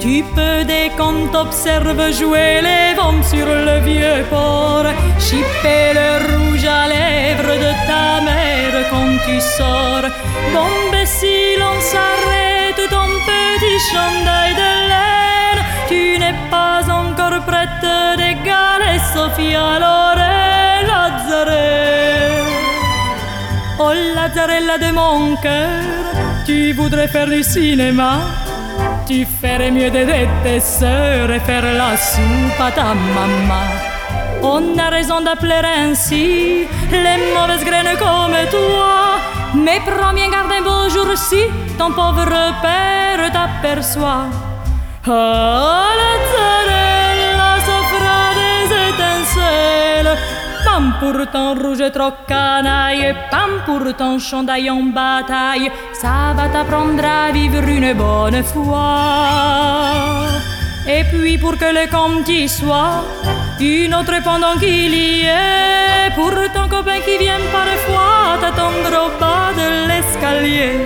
Tu peux dès qu'on t'observe jouer les vents sur le vieux port, chipper le rouge à lèvres de ta mère quand tu sors. Bon, ben si l'on s'arrête ton petit chandail de laine, tu n'es pas encore prête d'égaler Sofia Loren Lazzarella. Oh Lazzarella de mon cœur, tu voudrais faire du cinéma, tu ferais mieux d'aider tes sœurs et faire la soupe à ta maman. On a raison d'appeler ainsi les mauvaises graines comme toi, mais prends bien garde un beau jour si ton pauvre père t'aperçoit. Oh Lazzarella, ça fera des étincelles, pam pour ton rouge trop canaille, pam pour ton chandail en bataille, ça va t'apprendre à vivre une bonne fois. Et puis pour que le compte y soit, une autre pendant qu'il y est, pour ton copain qui vient parfois t'attendre au bas de l'escalier.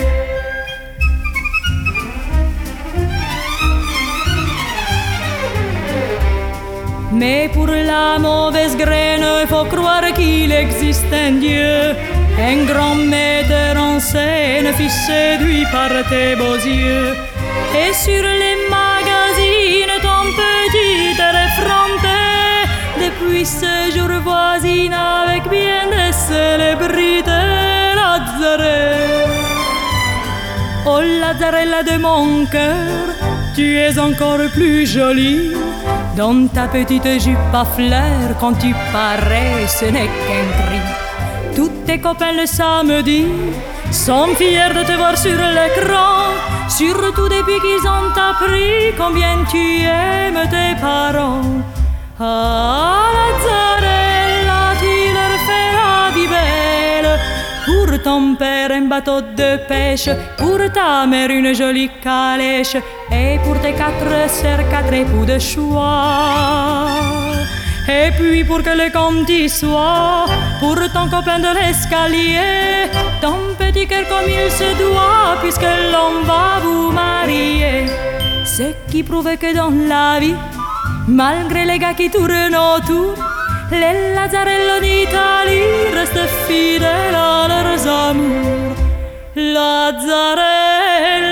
Mais pour la mauvaise graine, faut croire qu'il existe un Dieu, un grand metteur en scène, fut séduit par tes beaux yeux. Et sur les magazines, ton petit air effronté, depuis ce jour voisine avec bien des célébrités. Lazzarella, oh Lazzarella de mon cœur, tu es encore plus jolie dans ta petite jupe à fleurs. Quand tu parais, ce n'est qu'un cri. Tous tes copains le samedi sont fiers de te voir sur l'écran, surtout depuis qu'ils ont appris combien tu aimes tes parents. Ah Lazzarella, tu leur fais la vie belle, pour ton père un bateau de pêche, pour ta mère une jolie calèche, et pour tes 4 sœurs 4 époux de choix. Et puis pour que le compte y soit, pour ton copain de l'escalier, ton petit cœur comme il se doit, puisque l'on va vous marier. Ce qui prouve que dans la vie, malgré les gars qui tournent autour, les Lazzarello d'Italie restent fidèles à leurs amours. Lazzarella.